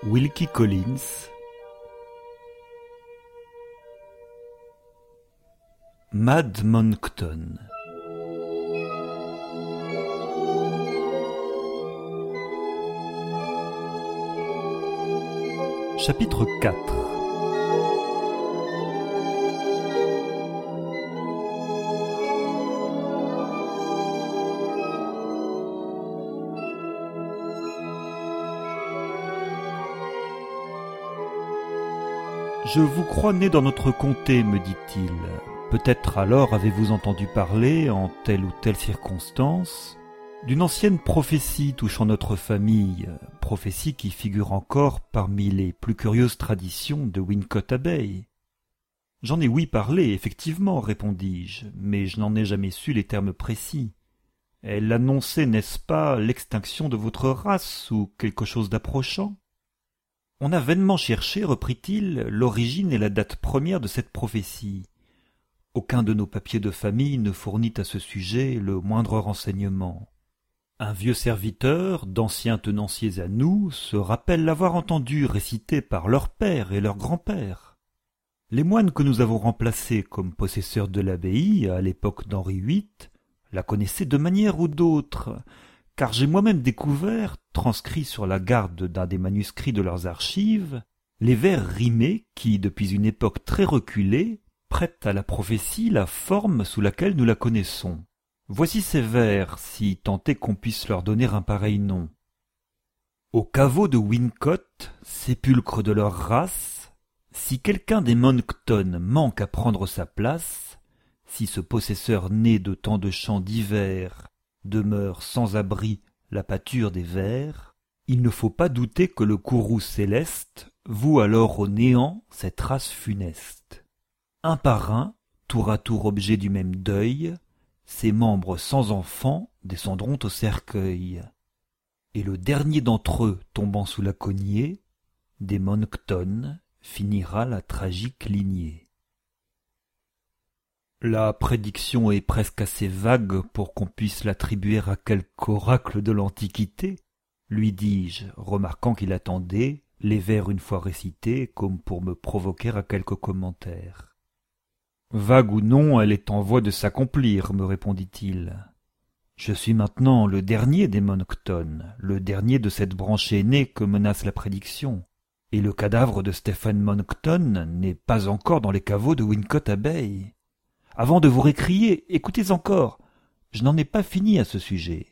Wilkie Collins, Mad Monckton. Chapitre 4. Je vous crois né dans notre comté, me dit-il. Peut-être alors avez-vous entendu parler, en telle ou telle circonstance, d'une ancienne prophétie touchant notre famille, prophétie qui figure encore parmi les plus curieuses traditions de Wincott Abbey. J'en ai ouï parler, effectivement, répondis-je, mais je n'en ai jamais su les termes précis. Elle annonçait, n'est-ce pas, l'extinction de votre race ou quelque chose d'approchant? On a vainement cherché, reprit-il, l'origine et la date première de cette prophétie. Aucun de nos papiers de famille ne fournit à ce sujet le moindre renseignement. Un vieux serviteur, d'anciens tenanciers à nous, se rappelle l'avoir entendu réciter par leur père et leur grand-père. Les moines que nous avons remplacés comme possesseurs de l'abbaye à l'époque d'Henri VIII la connaissaient de manière ou d'autre, car j'ai moi-même découvert, transcrit sur la garde d'un des manuscrits de leurs archives, les vers rimés qui, depuis une époque très reculée, prêtent à la prophétie la forme sous laquelle nous la connaissons. Voici ces vers, si tant est qu'on puisse leur donner un pareil nom. Au caveau de Wincott, sépulcre de leur race, si quelqu'un des Monckton manque à prendre sa place, si ce possesseur né de tant de champs divers demeure sans abri la pâture des vers, il ne faut pas douter que le courroux céleste voue alors au néant cette race funeste. Un par un, tour à tour objet du même deuil, ses membres sans enfants descendront au cercueil. Et le dernier d'entre eux tombant sous la cognée, des Monckton finira la tragique lignée. La prédiction est presque assez vague pour qu'on puisse l'attribuer à quelque oracle de l'Antiquité, lui dis-je, remarquant qu'il attendait, les vers une fois récités, comme pour me provoquer à quelque commentaire. Vague ou non, elle est en voie de s'accomplir, me répondit-il. Je suis maintenant le dernier des Monckton, le dernier de cette branche aînée que menace la prédiction, et le cadavre de Stephen Monckton n'est pas encore dans les caveaux de Wincott Abbey. Avant de vous récrier, écoutez encore, je n'en ai pas fini à ce sujet.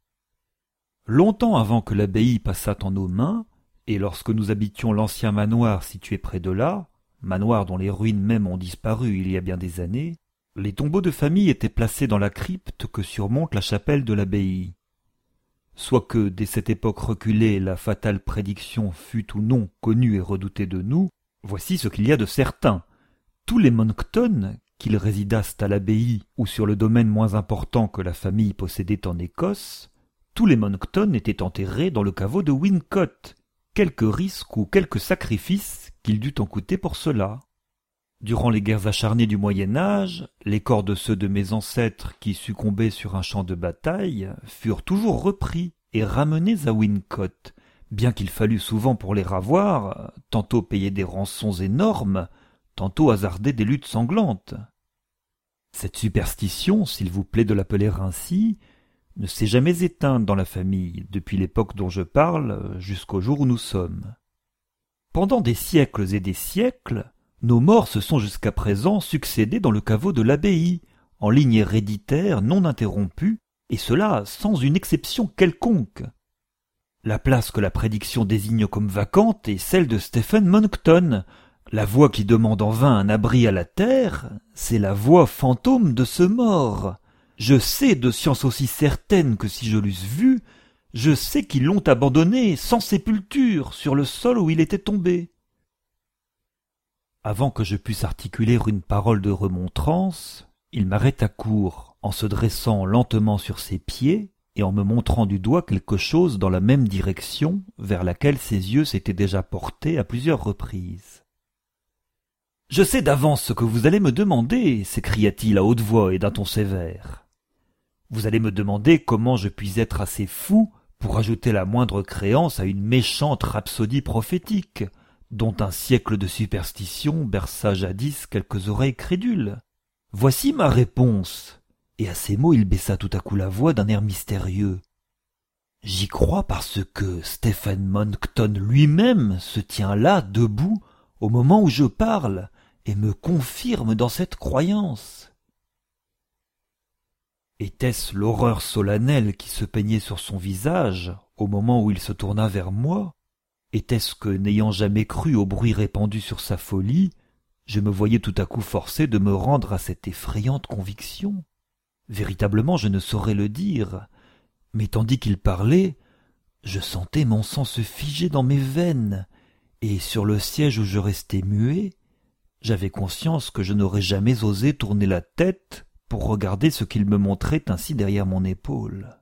Longtemps avant que l'abbaye passât en nos mains, et lorsque nous habitions l'ancien manoir situé près de là, manoir dont les ruines même ont disparu il y a bien des années, les tombeaux de famille étaient placés dans la crypte que surmonte la chapelle de l'abbaye. Soit que, dès cette époque reculée, la fatale prédiction fût ou non connue et redoutée de nous, voici ce qu'il y a de certain. Tous les Monckton, qu'ils résidassent à l'abbaye ou sur le domaine moins important que la famille possédait en Écosse, tous les Monckton étaient enterrés dans le caveau de Wincott, quelque risque ou quelque sacrifice qu'il dût en coûter pour cela. Durant les guerres acharnées du Moyen-Âge, les corps de ceux de mes ancêtres qui succombaient sur un champ de bataille furent toujours repris et ramenés à Wincott, bien qu'il fallût souvent pour les ravoir, tantôt payer des rançons énormes, tantôt hasarder des luttes sanglantes. Cette superstition, s'il vous plaît de l'appeler ainsi, ne s'est jamais éteinte dans la famille, depuis l'époque dont je parle, jusqu'au jour où nous sommes. Pendant des siècles et des siècles, nos morts se sont jusqu'à présent succédé dans le caveau de l'abbaye, en ligne héréditaire non interrompue, et cela sans une exception quelconque. La place que la prédiction désigne comme vacante est celle de Stephen Monckton. La voix qui demande en vain un abri à la terre, c'est la voix fantôme de ce mort. Je sais de science aussi certaine que si je l'eusse vu, je sais qu'ils l'ont abandonné sans sépulture sur le sol où il était tombé. Avant que je puisse articuler une parole de remontrance, il m'arrêta court en se dressant lentement sur ses pieds et en me montrant du doigt quelque chose dans la même direction vers laquelle ses yeux s'étaient déjà portés à plusieurs reprises. « Je sais d'avance ce que vous allez me demander, s'écria-t-il à haute voix et d'un ton sévère. Vous allez me demander comment je puis être assez fou pour ajouter la moindre créance à une méchante rhapsodie prophétique, dont un siècle de superstition berça jadis quelques oreilles crédules. Voici ma réponse. Et à ces mots il baissa tout à coup la voix d'un air mystérieux. J'y crois parce que Stephen Monkton lui-même se tient là, debout, au moment où je parle, et me confirme dans cette croyance. Était-ce l'horreur solennelle qui se peignait sur son visage au moment où il se tourna vers moi? Était-ce que, n'ayant jamais cru au bruit répandu sur sa folie, je me voyais tout à coup forcé de me rendre à cette effrayante conviction? Véritablement, je ne saurais le dire, mais tandis qu'il parlait, je sentais mon sang se figer dans mes veines, et sur le siège où je restais muet, j'avais conscience que je n'aurais jamais osé tourner la tête pour regarder ce qu'il me montrait ainsi derrière mon épaule.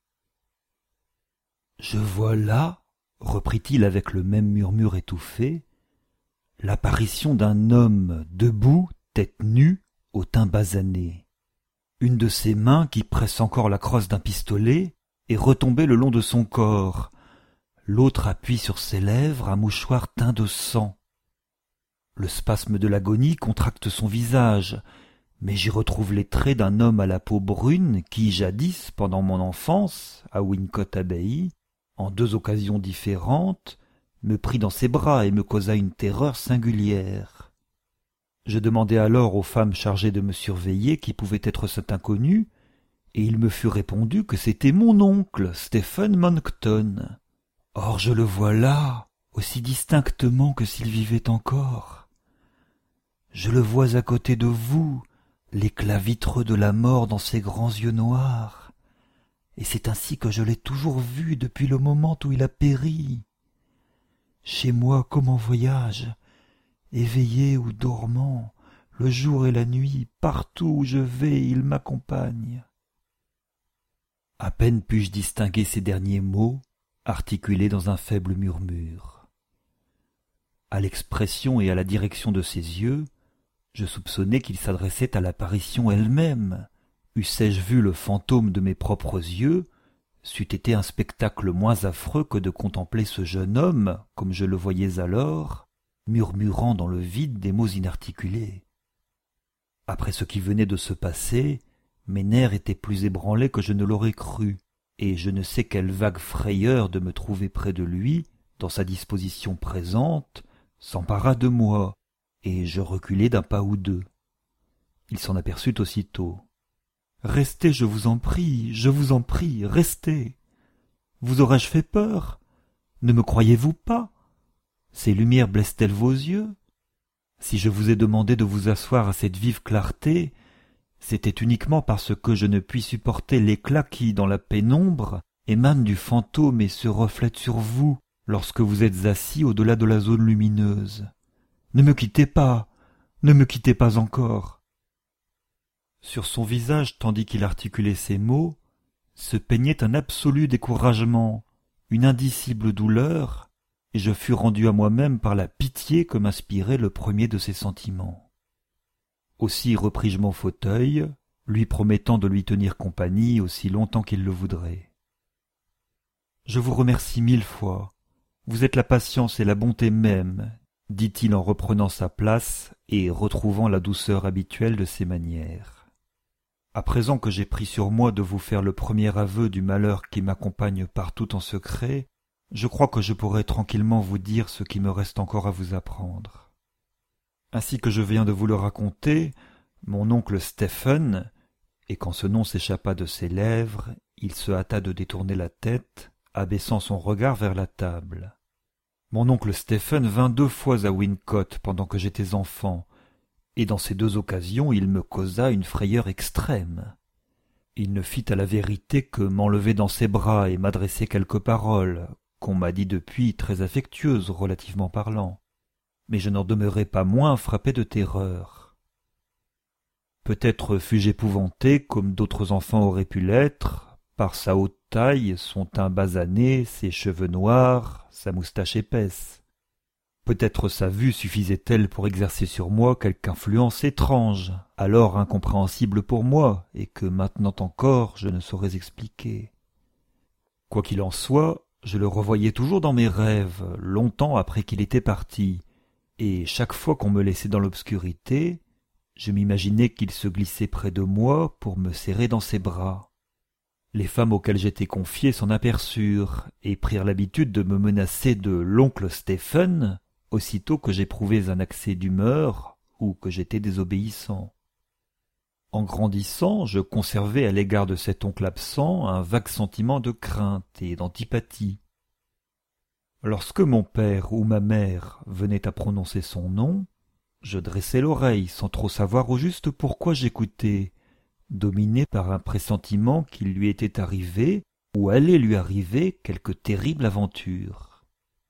« Je vois là, reprit-il avec le même murmure étouffé, l'apparition d'un homme debout, tête nue, au teint basané. Une de ses mains, qui presse encore la crosse d'un pistolet, est retombée le long de son corps. L'autre appuie sur ses lèvres un mouchoir teint de sang. Le spasme de l'agonie contracte son visage, mais j'y retrouve les traits d'un homme à la peau brune qui, jadis, pendant mon enfance, à Wincott Abbey, en 2 occasions différentes, me prit dans ses bras et me causa une terreur singulière. Je demandai alors aux femmes chargées de me surveiller qui pouvait être cet inconnu, et il me fut répondu que c'était mon oncle, Stephen Monkton. Or je le vois là, aussi distinctement que s'il vivait encore. Je le vois à côté de vous, l'éclat vitreux de la mort dans ses grands yeux noirs, et c'est ainsi que je l'ai toujours vu depuis le moment où il a péri. Chez moi comme en voyage, éveillé ou dormant, le jour et la nuit, partout où je vais, il m'accompagne. » À peine pus-je distinguer ces derniers mots, articulés dans un faible murmure. À l'expression et à la direction de ses yeux, je soupçonnais qu'il s'adressait à l'apparition elle-même. Eussé-je vu le fantôme de mes propres yeux, c'eût été un spectacle moins affreux que de contempler ce jeune homme, comme je le voyais alors, murmurant dans le vide des mots inarticulés. Après ce qui venait de se passer, mes nerfs étaient plus ébranlés que je ne l'aurais cru, et je ne sais quelle vague frayeur de me trouver près de lui, dans sa disposition présente, s'empara de moi, et je reculai d'un pas ou deux. Il s'en aperçut aussitôt. « Restez, je vous en prie, restez. Vous aurais-je fait peur? Ne me croyez-vous pas? Ces lumières blessent-elles vos yeux? Si je vous ai demandé de vous asseoir à cette vive clarté, c'était uniquement parce que je ne puis supporter l'éclat qui, dans la pénombre, émane du fantôme et se reflète sur vous lorsque vous êtes assis au-delà de la zone lumineuse. Ne me quittez pas encore. » Sur son visage, tandis qu'il articulait ces mots, se peignait un absolu découragement, une indicible douleur, et je fus rendu à moi-même par la pitié que m'inspirait le premier de ces sentiments. Aussi repris-je mon fauteuil, lui promettant de lui tenir compagnie aussi longtemps qu'il le voudrait. « Je vous remercie 1000 fois. Vous êtes la patience et la bonté même, » dit-il en reprenant sa place et retrouvant la douceur habituelle de ses manières. « À présent que j'ai pris sur moi de vous faire le premier aveu du malheur qui m'accompagne partout en secret, je crois que je pourrai tranquillement vous dire ce qui me reste encore à vous apprendre. Ainsi que je viens de vous le raconter, mon oncle Stephen, et quand ce nom s'échappa de ses lèvres, il se hâta de détourner la tête, abaissant son regard vers la table. Mon oncle Stephen vint 2 fois à Wincott pendant que j'étais enfant, et dans ces 2 occasions il me causa une frayeur extrême. Il ne fit à la vérité que m'enlever dans ses bras et m'adresser quelques paroles, qu'on m'a dit depuis très affectueuses relativement parlant, mais je n'en demeurai pas moins frappé de terreur. Peut-être fus-je épouvanté, comme d'autres enfants auraient pu l'être, par sa haute taille, son teint basané, ses cheveux noirs, sa moustache épaisse. Peut-être sa vue suffisait-elle pour exercer sur moi quelque influence étrange, alors incompréhensible pour moi, et que maintenant encore je ne saurais expliquer. Quoi qu'il en soit, je le revoyais toujours dans mes rêves, longtemps après qu'il était parti, et chaque fois qu'on me laissait dans l'obscurité, je m'imaginais qu'il se glissait près de moi pour me serrer dans ses bras. Les femmes auxquelles j'étais confié s'en aperçurent et prirent l'habitude de me menacer de l'oncle Stephen aussitôt que j'éprouvais un accès d'humeur ou que j'étais désobéissant. En grandissant, je conservais à l'égard de cet oncle absent un vague sentiment de crainte et d'antipathie. Lorsque mon père ou ma mère venaient à prononcer son nom, je dressais l'oreille sans trop savoir au juste pourquoi j'écoutais, dominé par un pressentiment qu'il lui était arrivé ou allait lui arriver quelque terrible aventure.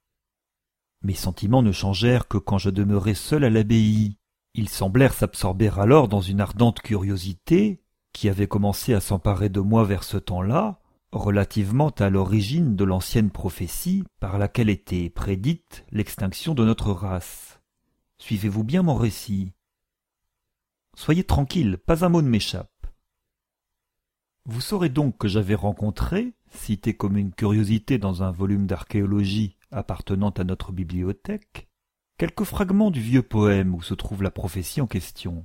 Mes sentiments ne changèrent que quand je demeurai seul à l'abbaye. Ils semblèrent s'absorber alors dans une ardente curiosité qui avait commencé à s'emparer de moi vers ce temps-là, relativement à l'origine de l'ancienne prophétie par laquelle était prédite l'extinction de notre race. Suivez-vous bien mon récit. Soyez tranquille, pas un mot ne m'échappe. Vous saurez donc que j'avais rencontré, cité comme une curiosité dans un volume d'archéologie appartenant à notre bibliothèque, quelques fragments du vieux poème où se trouve la prophétie en question.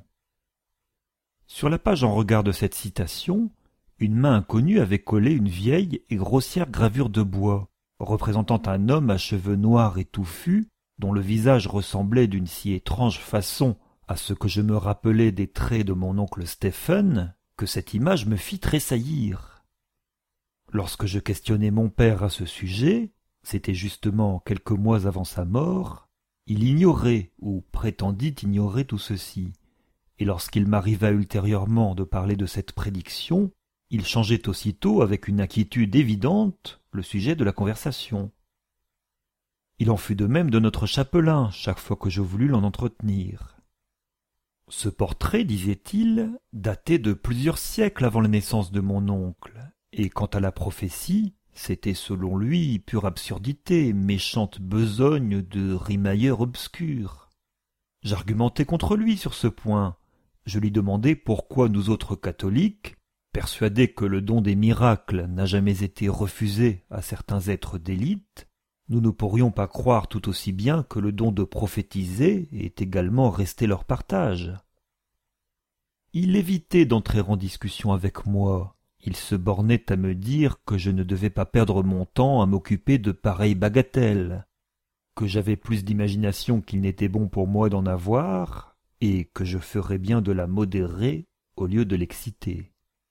Sur la page en regard de cette citation, une main inconnue avait collé une vieille et grossière gravure de bois, représentant un homme à cheveux noirs et touffus, dont le visage ressemblait d'une si étrange façon à ce que je me rappelais des traits de mon oncle Stephen, que cette image me fit tressaillir. Lorsque je questionnai mon père à ce sujet, c'était justement quelques mois avant sa mort, il ignorait ou prétendit ignorer tout ceci, et lorsqu'il m'arriva ultérieurement de parler de cette prédiction, il changeait aussitôt avec une inquiétude évidente le sujet de la conversation. Il en fut de même de notre chapelain chaque fois que je voulus l'en entretenir. Ce portrait, disait-il, datait de plusieurs siècles avant la naissance de mon oncle, et quant à la prophétie, c'était selon lui pure absurdité, méchante besogne de rimailleur obscur. J'argumentai contre lui sur ce point. Je lui demandai pourquoi nous autres catholiques, persuadés que le don des miracles n'a jamais été refusé à certains êtres d'élite, nous ne pourrions pas croire tout aussi bien que le don de prophétiser est également resté leur partage. Il évitait d'entrer en discussion avec moi. Il se bornait à me dire que je ne devais pas perdre mon temps à m'occuper de pareilles bagatelles, que j'avais plus d'imagination qu'il n'était bon pour moi d'en avoir, et que je ferais bien de la modérer au lieu de l'exciter.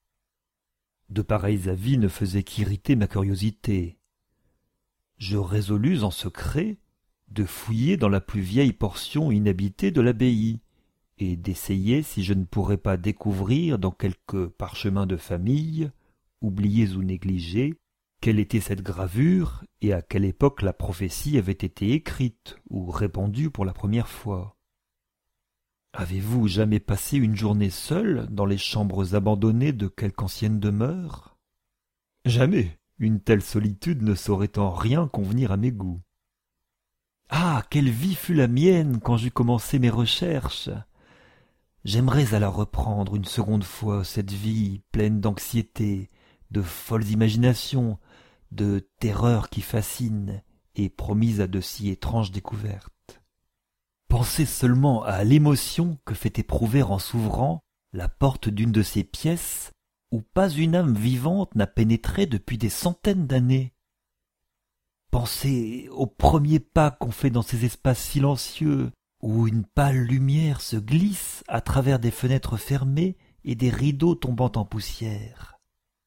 De pareils avis ne faisaient qu'irriter ma curiosité. Je résolus en secret de fouiller dans la plus vieille portion inhabitée de l'abbaye, et d'essayer si je ne pourrais pas découvrir dans quelques parchemins de famille, oubliés ou négligés, quelle était cette gravure et à quelle époque la prophétie avait été écrite ou répandue pour la première fois. Avez-vous jamais passé une journée seul dans les chambres abandonnées de quelque ancienne demeure? Jamais. Une telle solitude ne saurait en rien convenir à mes goûts. Ah, quelle vie fut la mienne quand j'eus commencé mes recherches! J'aimerais à la reprendre une seconde fois, cette vie pleine d'anxiété, de folles imaginations, de terreurs qui fascinent et promise à de si étranges découvertes. Pensez seulement à l'émotion que fait éprouver en s'ouvrant la porte d'une de ces pièces où pas une âme vivante n'a pénétré depuis des centaines d'années. Pensez aux premiers pas qu'on fait dans ces espaces silencieux, où une pâle lumière se glisse à travers des fenêtres fermées et des rideaux tombant en poussière.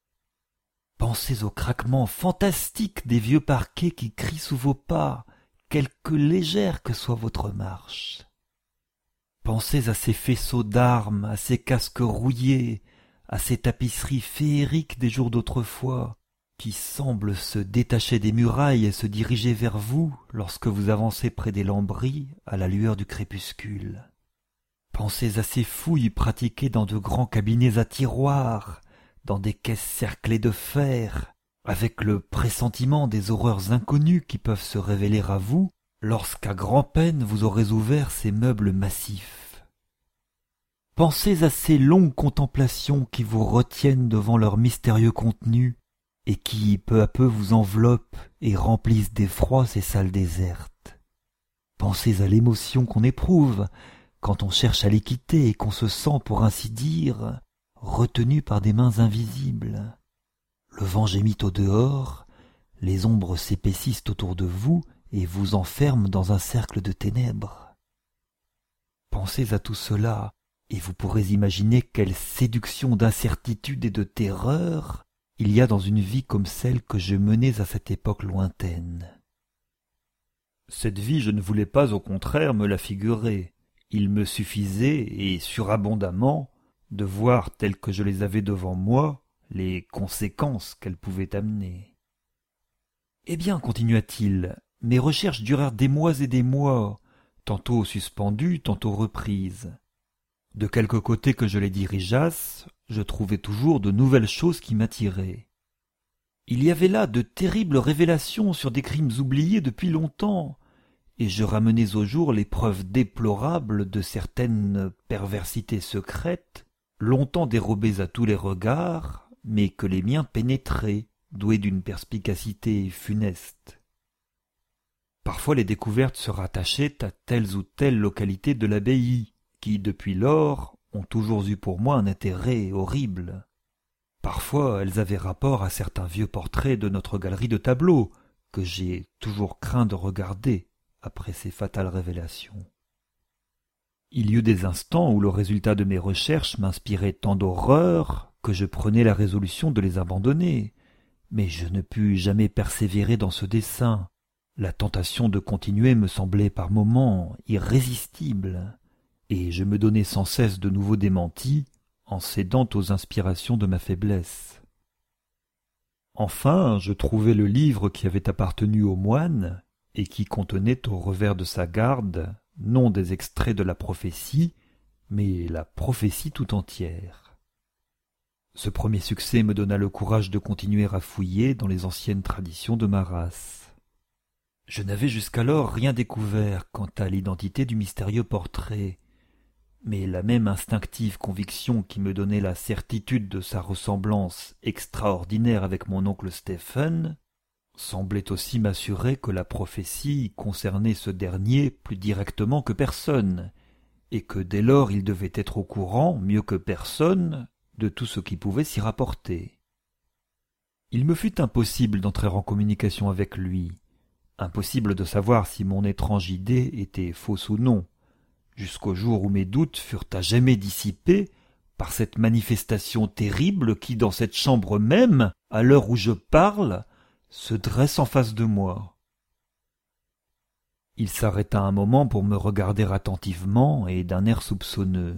Pensez au craquement fantastique des vieux parquets qui crient sous vos pas, quelque légère que soit votre marche. Pensez à ces faisceaux d'armes, à ces casques rouillés, à ces tapisseries féeriques des jours d'autrefois, qui semblent se détacher des murailles et se diriger vers vous lorsque vous avancez près des lambris à la lueur du crépuscule. Pensez à ces fouilles pratiquées dans de grands cabinets à tiroirs, dans des caisses cerclées de fer, avec le pressentiment des horreurs inconnues qui peuvent se révéler à vous lorsqu'à grand-peine vous aurez ouvert ces meubles massifs. Pensez à ces longues contemplations qui vous retiennent devant leur mystérieux contenu, et qui peu à peu vous enveloppent et remplissent d'effroi ces salles désertes. Pensez à l'émotion qu'on éprouve quand on cherche à les quitter et qu'on se sent, pour ainsi dire, retenu par des mains invisibles. Le vent gémit au dehors, les ombres s'épaississent autour de vous et vous enferment dans un cercle de ténèbres. Pensez à tout cela, et vous pourrez imaginer quelle séduction d'incertitude et de terreur il y a dans une vie comme celle que je menais à cette époque lointaine. Cette vie, je ne voulais pas au contraire me la figurer. Il me suffisait, et surabondamment, de voir telles que je les avais devant moi, les conséquences qu'elles pouvaient amener. Eh bien, continua-t-il, mes recherches durèrent des mois et des mois, tantôt suspendues, tantôt reprises. De quelque côté que je les dirigeasse, je trouvais toujours de nouvelles choses qui m'attiraient. Il y avait là de terribles révélations sur des crimes oubliés depuis longtemps, et je ramenais au jour les preuves déplorables de certaines perversités secrètes, longtemps dérobées à tous les regards, mais que les miens pénétraient, doués d'une perspicacité funeste. Parfois les découvertes se rattachaient à telles ou telles localités de l'abbaye, qui, depuis lors, ont toujours eu pour moi un intérêt horrible. Parfois elles avaient rapport à certains vieux portraits de notre galerie de tableaux, que j'ai toujours craint de regarder après ces fatales révélations. Il y eut des instants où le résultat de mes recherches m'inspirait tant d'horreur que je prenais la résolution de les abandonner, mais je ne pus jamais persévérer dans ce dessein. La tentation de continuer me semblait par moments irrésistible, et je me donnais sans cesse de nouveaux démentis en cédant aux inspirations de ma faiblesse. Enfin, je trouvai le livre qui avait appartenu au moine et qui contenait au revers de sa garde non des extraits de la prophétie, mais la prophétie tout entière. Ce premier succès me donna le courage de continuer à fouiller dans les anciennes traditions de ma race. Je n'avais jusqu'alors rien découvert quant à l'identité du mystérieux portrait, mais la même instinctive conviction qui me donnait la certitude de sa ressemblance extraordinaire avec mon oncle Stephen semblait aussi m'assurer que la prophétie concernait ce dernier plus directement que personne, et que dès lors il devait être au courant, mieux que personne, de tout ce qui pouvait s'y rapporter. Il me fut impossible d'entrer en communication avec lui, impossible de savoir si mon étrange idée était fausse ou non, jusqu'au jour où mes doutes furent à jamais dissipés par cette manifestation terrible qui, dans cette chambre même, à l'heure où je parle, se dresse en face de moi. Il s'arrêta un moment pour me regarder attentivement et d'un air soupçonneux.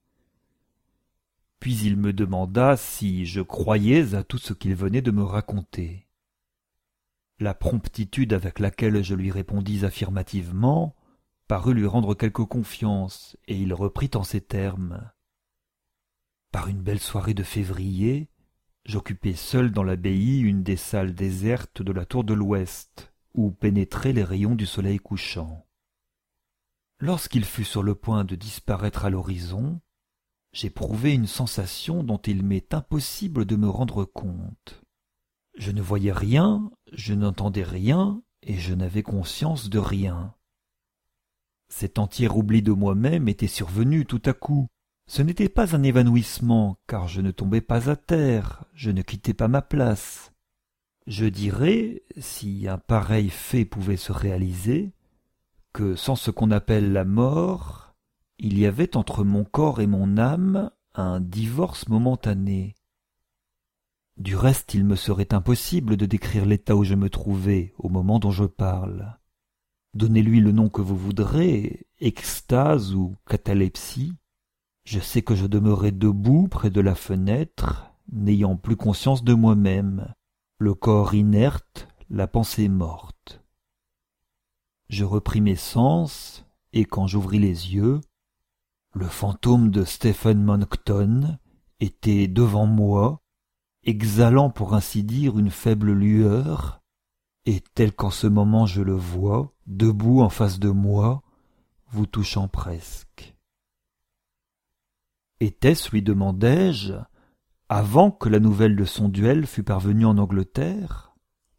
Puis il me demanda si je croyais à tout ce qu'il venait de me raconter. La promptitude avec laquelle je lui répondis affirmativement parut lui rendre quelque confiance, et il reprit en ces termes. Par une belle soirée de février, j'occupais seul dans l'abbaye une des salles désertes de la tour de l'ouest, où pénétraient les rayons du soleil couchant. Lorsqu'il fut sur le point de disparaître à l'horizon, j'éprouvai une sensation dont il m'est impossible de me rendre compte. Je ne voyais rien, je n'entendais rien, et je n'avais conscience de rien. Cet entier oubli de moi-même était survenu tout à coup. Ce n'était pas un évanouissement, car je ne tombais pas à terre, je ne quittais pas ma place. Je dirais, si un pareil fait pouvait se réaliser, que sans ce qu'on appelle la mort, il y avait entre mon corps et mon âme un divorce momentané. Du reste, il me serait impossible de décrire l'état où je me trouvais au moment dont je parle. Donnez-lui le nom que vous voudrez, extase ou catalepsie. Je sais que je demeurais debout près de la fenêtre, n'ayant plus conscience de moi-même, le corps inerte, la pensée morte. Je repris mes sens, et quand j'ouvris les yeux, le fantôme de Stephen Monckton était devant moi, exhalant pour ainsi dire une faible lueur, et tel qu'en ce moment je le vois, debout en face de moi, vous touchant presque. Était-ce, lui demandai-je, avant que la nouvelle de son duel fût parvenue en Angleterre?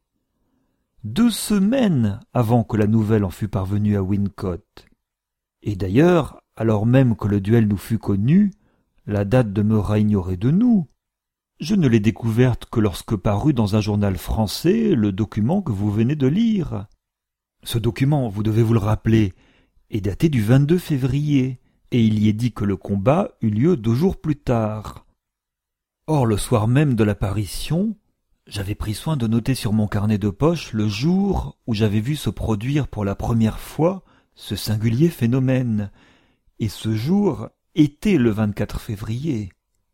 2 semaines avant que la nouvelle en fût parvenue à Wincott. Et d'ailleurs, alors même que le duel nous fut connu, la date demeura ignorée de nous. Je ne l'ai découverte que lorsque parut dans un journal français le document que vous venez de lire. Ce document, vous devez vous le rappeler, est daté du 22 février, et il y est dit que le combat eut lieu 2 jours plus tard. Or, le soir même de l'apparition, j'avais pris soin de noter sur mon carnet de poche le jour où j'avais vu se produire pour la première fois ce singulier phénomène, et ce jour était le 24 février.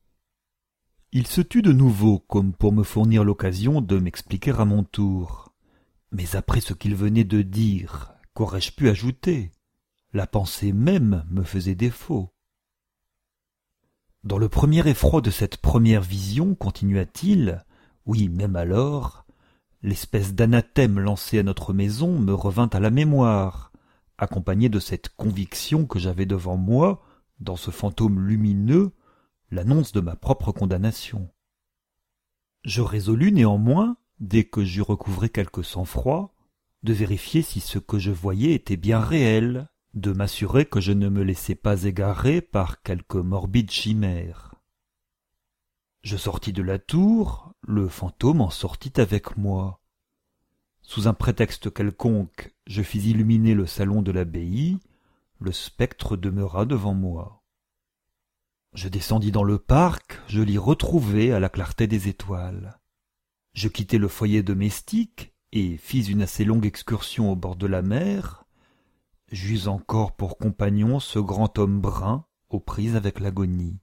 Il se tut de nouveau, comme pour me fournir l'occasion de m'expliquer à mon tour. Mais après ce qu'il venait de dire, qu'aurais-je pu ajouter? La pensée même me faisait défaut. Dans le premier effroi de cette première vision, continua-t-il, oui, même alors, l'espèce d'anathème lancé à notre maison me revint à la mémoire, accompagné de cette conviction que j'avais devant moi, dans ce fantôme lumineux, l'annonce de ma propre condamnation. Je résolus néanmoins, dès que j'eus recouvré quelque sang-froid, de vérifier si ce que je voyais était bien réel, de m'assurer que je ne me laissais pas égarer par quelque morbide chimère. Je sortis de la tour, le fantôme en sortit avec moi. Sous un prétexte quelconque, je fis illuminer le salon de l'abbaye, le spectre demeura devant moi. Je descendis dans le parc, je l'y retrouvai à la clarté des étoiles. Je quittai le foyer domestique et fis une assez longue excursion au bord de la mer. J'eus encore pour compagnon ce grand homme brun aux prises avec l'agonie.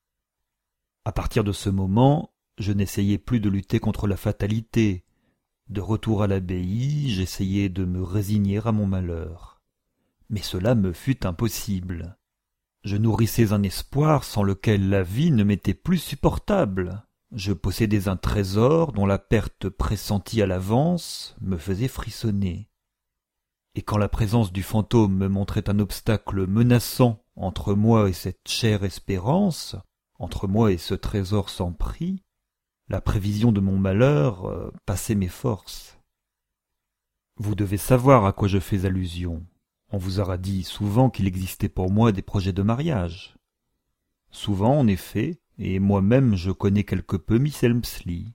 À partir de ce moment, je n'essayai plus de lutter contre la fatalité. De retour à l'abbaye, j'essayai de me résigner à mon malheur. Mais cela me fut impossible. Je nourrissais un espoir sans lequel la vie ne m'était plus supportable. Je possédais un trésor dont la perte pressentie à l'avance me faisait frissonner. Et quand la présence du fantôme me montrait un obstacle menaçant entre moi et cette chère espérance, entre moi et ce trésor sans prix, la prévision de mon malheur passait mes forces. Vous devez savoir à quoi je fais allusion. On vous aura dit souvent qu'il existait pour moi des projets de mariage. Souvent, en effet, et moi-même je connais quelque peu Miss Elmsley.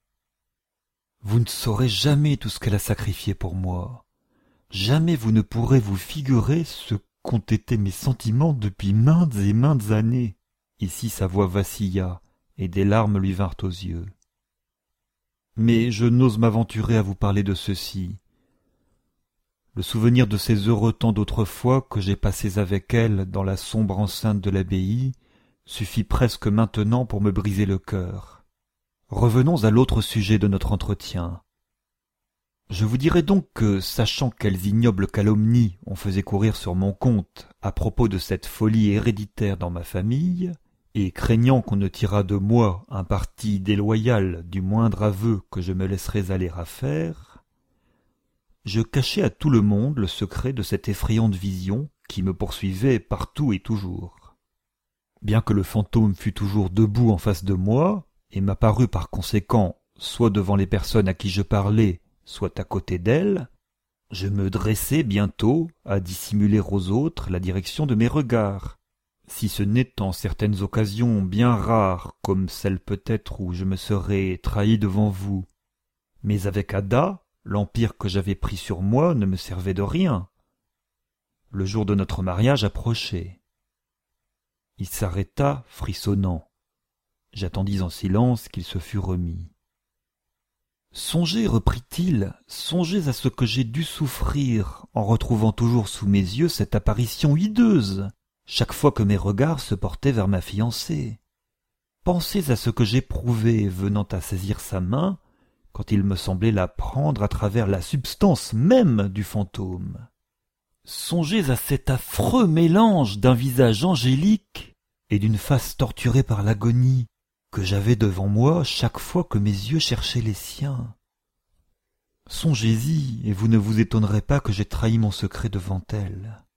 Vous ne saurez jamais tout ce qu'elle a sacrifié pour moi. Jamais vous ne pourrez vous figurer ce qu'ont été mes sentiments depuis maintes et maintes années. Ici sa voix vacilla, et des larmes lui vinrent aux yeux. Mais je n'ose m'aventurer à vous parler de ceci. Le souvenir de ces heureux temps d'autrefois que j'ai passés avec elle dans la sombre enceinte de l'abbaye suffit presque maintenant pour me briser le cœur. Revenons à l'autre sujet de notre entretien. Je vous dirai donc que, sachant quelles ignobles calomnies on faisait courir sur mon compte à propos de cette folie héréditaire dans ma famille, et craignant qu'on ne tirât de moi un parti déloyal du moindre aveu que je me laisserais aller à faire, je cachai à tout le monde le secret de cette effrayante vision qui me poursuivait partout et toujours. Bien que le fantôme fût toujours debout en face de moi, et m'apparut par conséquent soit devant les personnes à qui je parlais, soit à côté d'elles, je me dressai bientôt à dissimuler aux autres la direction de mes regards, si ce n'est en certaines occasions bien rares, comme celle peut-être où je me serais trahi devant vous. Mais avec Ada, l'empire que j'avais pris sur moi ne me servait de rien. Le jour de notre mariage approchait. Il s'arrêta, frissonnant. J'attendis en silence qu'il se fût remis. « Songez, reprit-il, songez à ce que j'ai dû souffrir en retrouvant toujours sous mes yeux cette apparition hideuse, chaque fois que mes regards se portaient vers ma fiancée. Pensez à ce que j'éprouvais venant à saisir sa main, quand il me semblait la prendre à travers la substance même du fantôme. Songez à cet affreux mélange d'un visage angélique et d'une face torturée par l'agonie que j'avais devant moi chaque fois que mes yeux cherchaient les siens. Songez-y, et vous ne vous étonnerez pas que j'aie trahi mon secret devant elle. »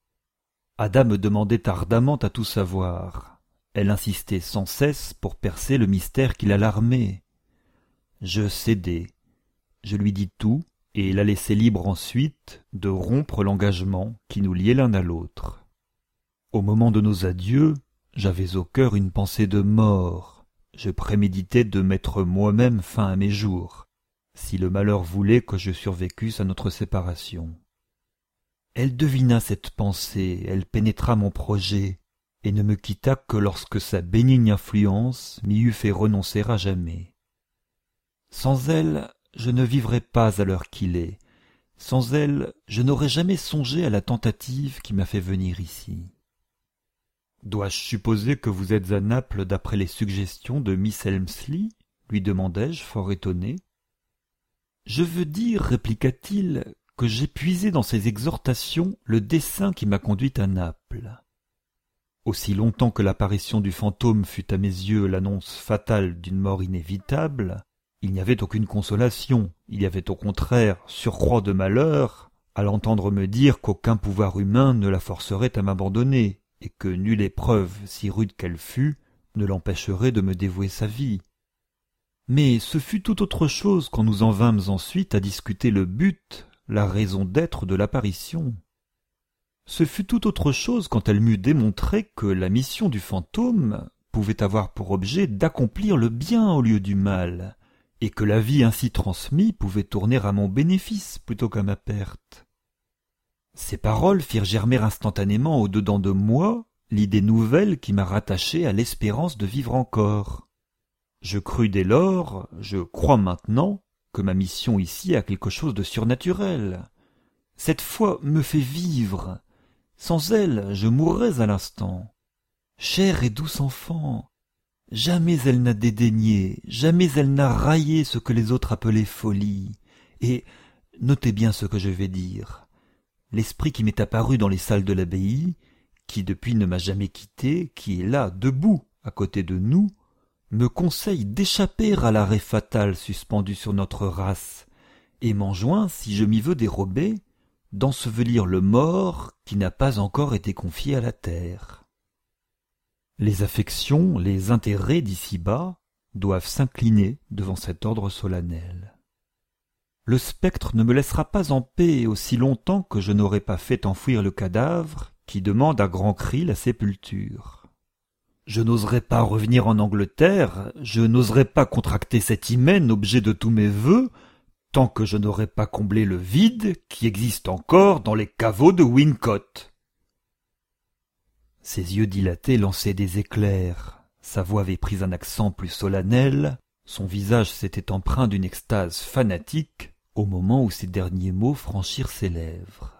Ada me demandait ardemment à tout savoir. Elle insistait sans cesse pour percer le mystère qui l'alarmait. Je cédai. Je lui dis tout, et la laissai libre ensuite de rompre l'engagement qui nous liait l'un à l'autre. Au moment de nos adieux, j'avais au cœur une pensée de mort. Je préméditais de mettre moi-même fin à mes jours, si le malheur voulait que je survécusse à notre séparation. Elle devina cette pensée, elle pénétra mon projet, et ne me quitta que lorsque sa bénigne influence m'y eût fait renoncer à jamais. Sans elle, je ne vivrais pas à l'heure qu'il est. Sans elle, je n'aurais jamais songé à la tentative qui m'a fait venir ici. Dois-je supposer que vous êtes à Naples d'après les suggestions de Miss Elmslie ? Lui demandai-je, fort étonné. Je veux dire, répliqua-t-il, que j'ai puisé dans ses exhortations le dessein qui m'a conduit à Naples. Aussi longtemps que l'apparition du fantôme fut à mes yeux l'annonce fatale d'une mort inévitable, il n'y avait aucune consolation, il y avait au contraire surcroît de malheur à l'entendre me dire qu'aucun pouvoir humain ne la forcerait à m'abandonner, et que nulle épreuve, si rude qu'elle fût, ne l'empêcherait de me dévouer sa vie. Mais ce fut tout autre chose quand nous en vînmes ensuite à discuter le but, la raison d'être de l'apparition. Ce fut tout autre chose quand elle m'eut démontré que la mission du fantôme pouvait avoir pour objet d'accomplir le bien au lieu du mal, et que la vie ainsi transmise pouvait tourner à mon bénéfice plutôt qu'à ma perte. Ces paroles firent germer instantanément au-dedans de moi l'idée nouvelle qui m'a rattaché à l'espérance de vivre encore. Je crus dès lors, je crois maintenant, que ma mission ici a quelque chose de surnaturel. Cette foi me fait vivre. Sans elle, je mourrais à l'instant. Chère et douce enfant, jamais elle n'a dédaigné, jamais elle n'a raillé ce que les autres appelaient folie. Et, notez bien ce que je vais dire. L'esprit qui m'est apparu dans les salles de l'abbaye, qui depuis ne m'a jamais quitté, qui est là, debout, à côté de nous, me conseille d'échapper à l'arrêt fatal suspendu sur notre race, et m'enjoint, si je m'y veux dérober, d'ensevelir le mort qui n'a pas encore été confié à la terre. Les affections, les intérêts d'ici-bas doivent s'incliner devant cet ordre solennel. Le spectre ne me laissera pas en paix aussi longtemps que je n'aurai pas fait enfouir le cadavre qui demande à grands cris la sépulture. Je n'oserai pas revenir en Angleterre, je n'oserai pas contracter cet hymen objet de tous mes vœux, tant que je n'aurai pas comblé le vide qui existe encore dans les caveaux de Wincott. Ses yeux dilatés lançaient des éclairs, sa voix avait pris un accent plus solennel, son visage s'était empreint d'une extase fanatique au moment où ces derniers mots franchirent ses lèvres.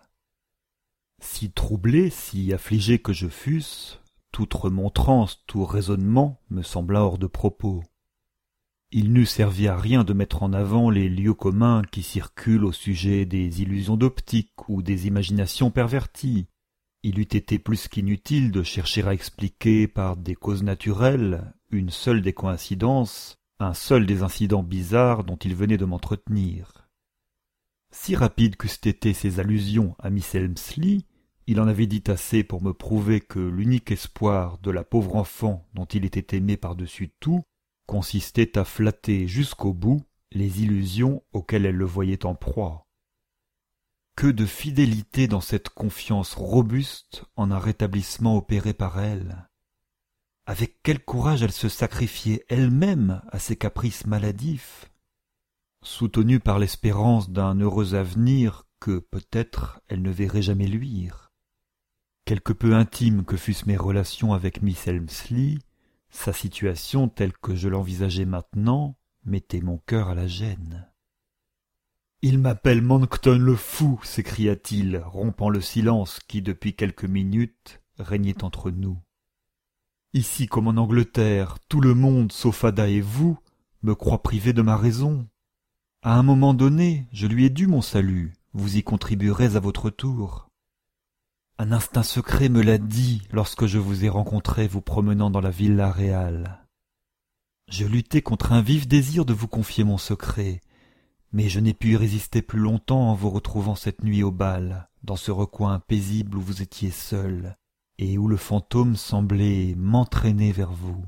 Si troublé, si affligé que je fusse, toute remontrance, tout raisonnement me sembla hors de propos. Il n'eût servi à rien de mettre en avant les lieux communs qui circulent au sujet des illusions d'optique ou des imaginations perverties. Il eût été plus qu'inutile de chercher à expliquer par des causes naturelles une seule des coïncidences, un seul des incidents bizarres dont il venait de m'entretenir. Si rapides qu'eussent été ses allusions à Miss Elmslie, il en avait dit assez pour me prouver que l'unique espoir de la pauvre enfant dont il était aimé par-dessus tout consistait à flatter jusqu'au bout les illusions auxquelles elle le voyait en proie. Que de fidélité dans cette confiance robuste en un rétablissement opéré par elle. Avec quel courage elle se sacrifiait elle-même à ses caprices maladifs, soutenue par l'espérance d'un heureux avenir que, peut-être, elle ne verrait jamais luire. Quelque peu intimes que fussent mes relations avec Miss Elmslie, sa situation telle que je l'envisageais maintenant mettait mon cœur à la gêne. « Il m'appelle Monckton le fou !» s'écria-t-il, rompant le silence qui, depuis quelques minutes, régnait entre nous. « Ici comme en Angleterre, tout le monde, sauf Ada et vous, me croit privé de ma raison. À un moment donné, je lui ai dû mon salut, vous y contribuerez à votre tour. Un instinct secret me l'a dit lorsque je vous ai rencontré vous promenant dans la villa réale. Je luttai contre un vif désir de vous confier mon secret, mais je n'ai pu y résister plus longtemps en vous retrouvant cette nuit au bal, dans ce recoin paisible où vous étiez seul, et où le fantôme semblait m'entraîner vers vous.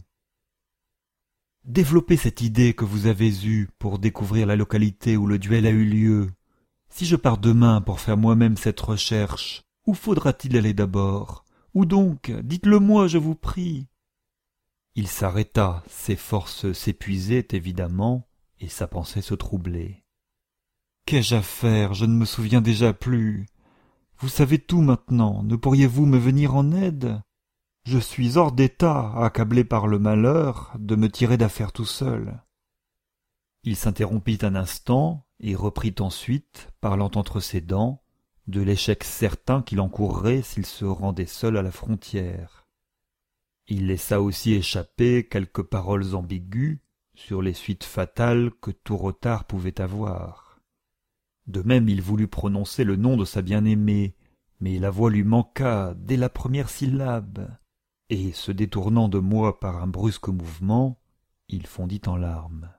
Développez cette idée que vous avez eue pour découvrir la localité où le duel a eu lieu. Si je pars demain pour faire moi-même cette recherche, où faudra-t-il aller d'abord? Où donc? Dites-le-moi, je vous prie. Il s'arrêta, ses forces s'épuisaient évidemment, et sa pensée se troublait. Qu'ai-je à faire? Je ne me souviens déjà plus. Vous savez tout maintenant, ne pourriez-vous me venir en aide? Je suis hors d'état, accablé par le malheur, de me tirer d'affaire tout seul. Il s'interrompit un instant, et reprit ensuite, parlant entre ses dents, de l'échec certain qu'il encourrait s'il se rendait seul à la frontière. Il laissa aussi échapper quelques paroles ambiguës sur les suites fatales que tout retard pouvait avoir. De même il voulut prononcer le nom de sa bien-aimée, mais la voix lui manqua dès la première syllabe, et se détournant de moi par un brusque mouvement, il fondit en larmes.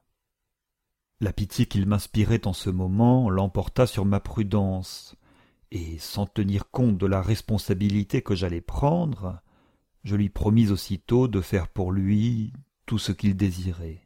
La pitié qu'il m'inspirait en ce moment l'emporta sur ma prudence, et sans tenir compte de la responsabilité que j'allais prendre, je lui promis aussitôt de faire pour lui tout ce qu'il désirait.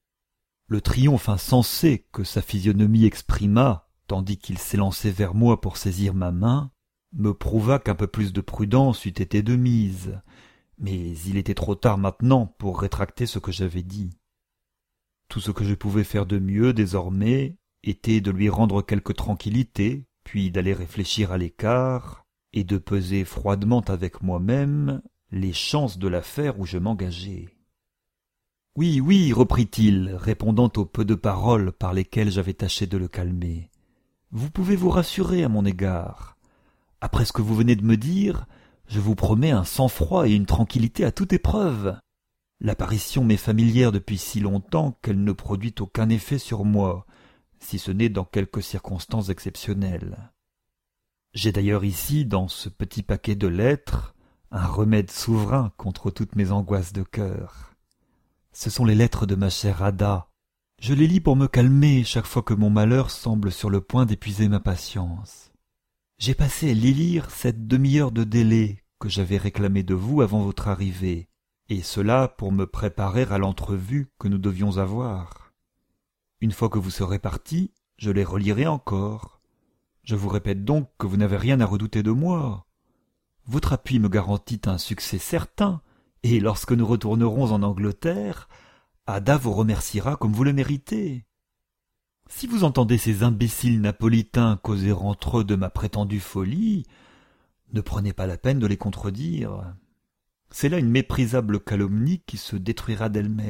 Le triomphe insensé que sa physionomie exprima, tandis qu'il s'élançait vers moi pour saisir ma main, me prouva qu'un peu plus de prudence eût été de mise, mais il était trop tard maintenant pour rétracter ce que j'avais dit. Tout ce que je pouvais faire de mieux désormais était de lui rendre quelque tranquillité, puis d'aller réfléchir à l'écart, et de peser froidement avec moi-même les chances de l'affaire où je m'engageais. « Oui, oui, reprit-il, répondant aux peu de paroles par lesquelles j'avais tâché de le calmer. Vous pouvez vous rassurer à mon égard. Après ce que vous venez de me dire, je vous promets un sang-froid et une tranquillité à toute épreuve. L'apparition m'est familière depuis si longtemps qu'elle ne produit aucun effet sur moi, si ce n'est dans quelques circonstances exceptionnelles. J'ai d'ailleurs ici, dans ce petit paquet de lettres, un remède souverain contre toutes mes angoisses de cœur. Ce sont les lettres de ma chère Ada. Je les lis pour me calmer chaque fois que mon malheur semble sur le point d'épuiser ma patience. J'ai passé à les lire cette demi-heure de délai que j'avais réclamée de vous avant votre arrivée, et cela pour me préparer à l'entrevue que nous devions avoir. Une fois que vous serez parti, je les relirai encore. Je vous répète donc que vous n'avez rien à redouter de moi. Votre appui me garantit un succès certain, et lorsque nous retournerons en Angleterre, Ada vous remerciera comme vous le méritez. Si vous entendez ces imbéciles napolitains causer entre eux de ma prétendue folie, ne prenez pas la peine de les contredire. C'est là une méprisable calomnie qui se détruira d'elle-même. »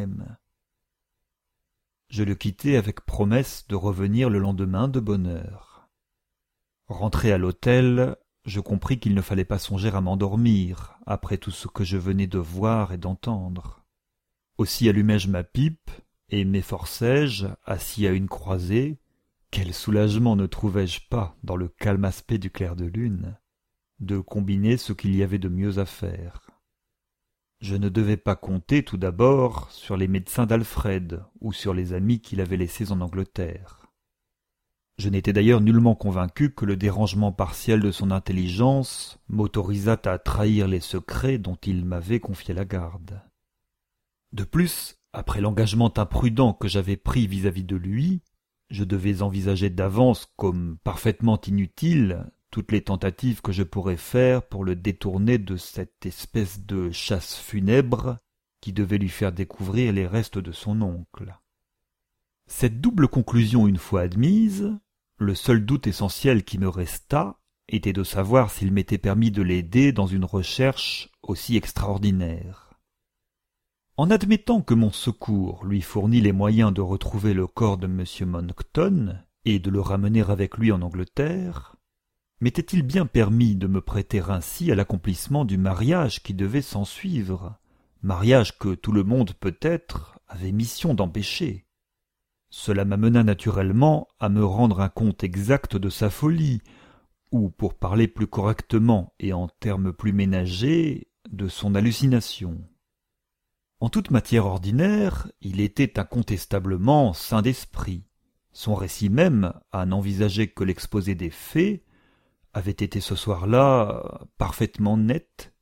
Je le quittai avec promesse de revenir le lendemain de bonne heure. Rentré à l'hôtel, je compris qu'il ne fallait pas songer à m'endormir, après tout ce que je venais de voir et d'entendre. Aussi allumai-je ma pipe, et m'efforçai-je, assis à une croisée, quel soulagement ne trouvai-je pas dans le calme aspect du clair de lune, de combiner ce qu'il y avait de mieux à faire. Je ne devais pas compter tout d'abord sur les médecins d'Alfred ou sur les amis qu'il avait laissés en Angleterre. Je n'étais d'ailleurs nullement convaincu que le dérangement partiel de son intelligence m'autorisât à trahir les secrets dont il m'avait confié la garde. De plus, après l'engagement imprudent que j'avais pris vis-à-vis de lui, je devais envisager d'avance comme parfaitement inutiles toutes les tentatives que je pourrais faire pour le détourner de cette espèce de chasse funèbre qui devait lui faire découvrir les restes de son oncle. Cette double conclusion une fois admise, le seul doute essentiel qui me resta était de savoir s'il m'était permis de l'aider dans une recherche aussi extraordinaire. En admettant que mon secours lui fournît les moyens de retrouver le corps de M. Monckton et de le ramener avec lui en Angleterre, m'était-il bien permis de me prêter ainsi à l'accomplissement du mariage qui devait s'ensuivre, mariage que tout le monde peut-être avait mission d'empêcher? Cela m'amena naturellement à me rendre un compte exact de sa folie, ou, pour parler plus correctement et en termes plus ménagers, de son hallucination. En toute matière ordinaire, il était incontestablement sain d'esprit. Son récit même, à n'envisager que l'exposé des faits, avait été ce soir-là parfaitement net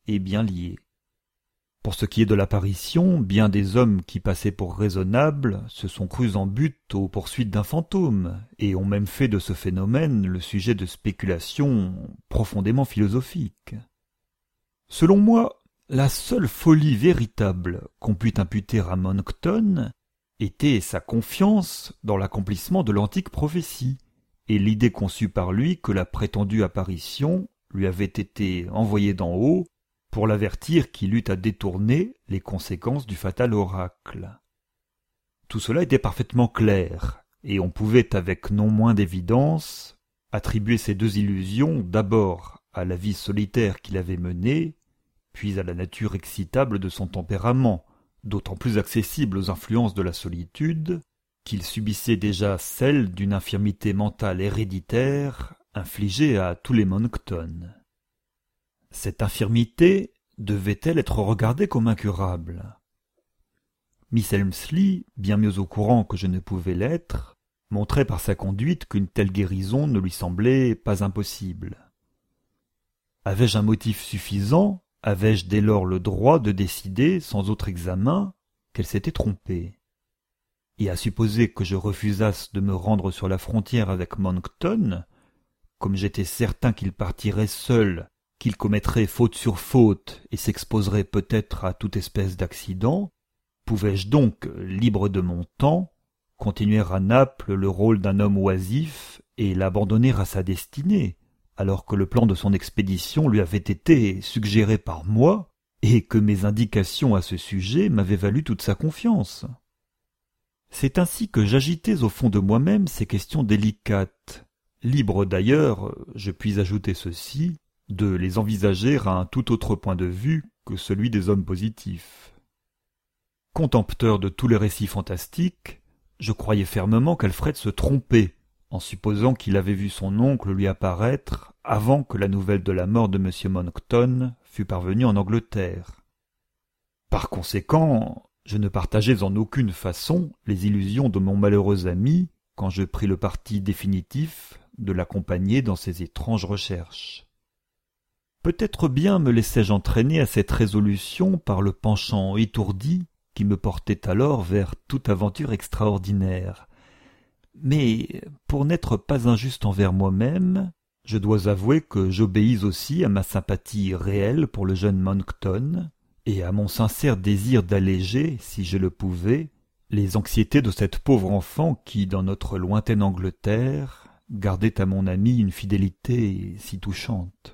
et bien lié. Pour ce qui est de l'apparition, bien des hommes qui passaient pour raisonnables se sont crus en butte aux poursuites d'un fantôme, et ont même fait de ce phénomène le sujet de spéculations profondément philosophiques. Selon moi, la seule folie véritable qu'on pût imputer à Monckton était sa confiance dans l'accomplissement de l'antique prophétie, et l'idée conçue par lui que la prétendue apparition lui avait été envoyée d'en haut pour l'avertir qu'il eût à détourner les conséquences du fatal oracle. Tout cela était parfaitement clair, et on pouvait avec non moins d'évidence attribuer ces deux illusions d'abord à la vie solitaire qu'il avait menée, puis à la nature excitable de son tempérament, d'autant plus accessible aux influences de la solitude, qu'il subissait déjà celle d'une infirmité mentale héréditaire infligée à tous les Monckton. Cette infirmité devait-elle être regardée comme incurable? Miss Elmslie, bien mieux au courant que je ne pouvais l'être, montrait par sa conduite qu'une telle guérison ne lui semblait pas impossible. Avais-je un motif suffisant? Avais-je dès lors le droit de décider, sans autre examen, qu'elle s'était trompée? Et à supposer que je refusasse de me rendre sur la frontière avec Monckton, comme j'étais certain qu'il partirait seul, qu'il commettrait faute sur faute et s'exposerait peut-être à toute espèce d'accident, pouvais-je donc, libre de mon temps, continuer à Naples le rôle d'un homme oisif et l'abandonner à sa destinée, alors que le plan de son expédition lui avait été suggéré par moi et que mes indications à ce sujet m'avaient valu toute sa confiance? C'est ainsi que j'agitais au fond de moi-même ces questions délicates, libre d'ailleurs, je puis ajouter ceci, de les envisager à un tout autre point de vue que celui des hommes positifs. Contempteur de tous les récits fantastiques, je croyais fermement qu'Alfred se trompait en supposant qu'il avait vu son oncle lui apparaître avant que la nouvelle de la mort de M. Monckton fût parvenue en Angleterre. Par conséquent, je ne partageais en aucune façon les illusions de mon malheureux ami quand je pris le parti définitif de l'accompagner dans ses étranges recherches. Peut-être bien me laissai-je entraîner à cette résolution par le penchant étourdi qui me portait alors vers toute aventure extraordinaire. Mais, pour n'être pas injuste envers moi-même, je dois avouer que j'obéis aussi à ma sympathie réelle pour le jeune Monckton, et à mon sincère désir d'alléger, si je le pouvais, les anxiétés de cette pauvre enfant qui, dans notre lointaine Angleterre, gardait à mon ami une fidélité si touchante.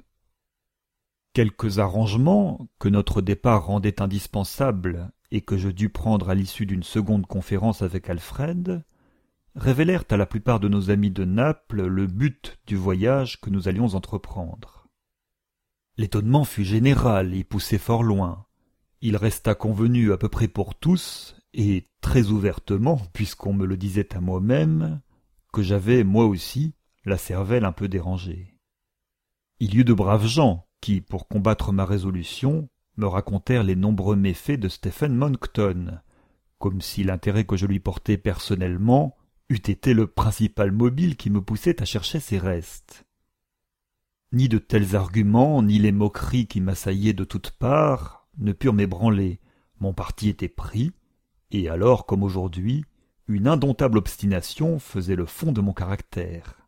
Quelques arrangements que notre départ rendait indispensables et que je dus prendre à l'issue d'une seconde conférence avec Alfred révélèrent à la plupart de nos amis de Naples le but du voyage que nous allions entreprendre. L'étonnement fut général et poussé fort loin. Il resta convenu à peu près pour tous, et très ouvertement, puisqu'on me le disait à moi-même, que j'avais, moi aussi, la cervelle un peu dérangée. Il y eut de braves gens qui, pour combattre ma résolution, me racontèrent les nombreux méfaits de Stephen Monckton, comme si l'intérêt que je lui portais personnellement eût été le principal mobile qui me poussait à chercher ses restes. Ni de tels arguments, ni les moqueries qui m'assaillaient de toutes parts ne purent m'ébranler. Mon parti était pris, et alors, comme aujourd'hui, une indomptable obstination faisait le fond de mon caractère.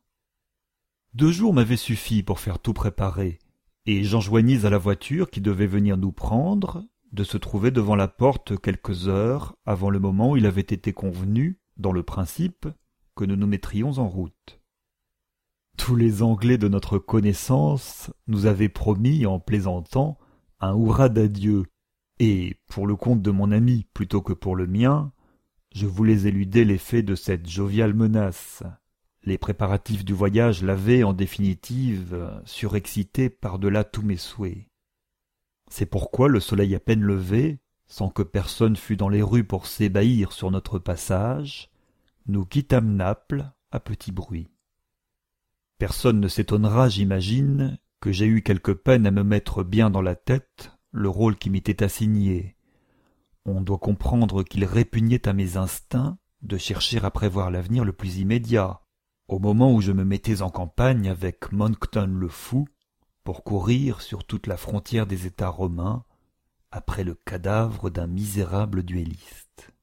2 jours m'avaient suffi pour faire tout préparer, et j'enjoignis à la voiture qui devait venir nous prendre de se trouver devant la porte quelques heures avant le moment où il avait été convenu, dans le principe, que nous nous mettrions en route. Tous les Anglais de notre connaissance nous avaient promis, en plaisantant, un hurrah d'adieu, et, pour le compte de mon ami plutôt que pour le mien, je voulais éluder l'effet de cette joviale menace. Les préparatifs du voyage l'avaient, en définitive, surexcité par-delà tous mes souhaits. C'est pourquoi le soleil à peine levé, sans que personne fût dans les rues pour s'ébahir sur notre passage, nous quittâmes Naples à petit bruit. Personne ne s'étonnera, j'imagine, que j'ai eu quelque peine à me mettre bien dans la tête le rôle qui m'était assigné. On doit comprendre qu'il répugnait à mes instincts de chercher à prévoir l'avenir le plus immédiat, au moment où je me mettais en campagne avec Monckton le fou, pour courir sur toute la frontière des États romains après le cadavre d'un misérable duelliste.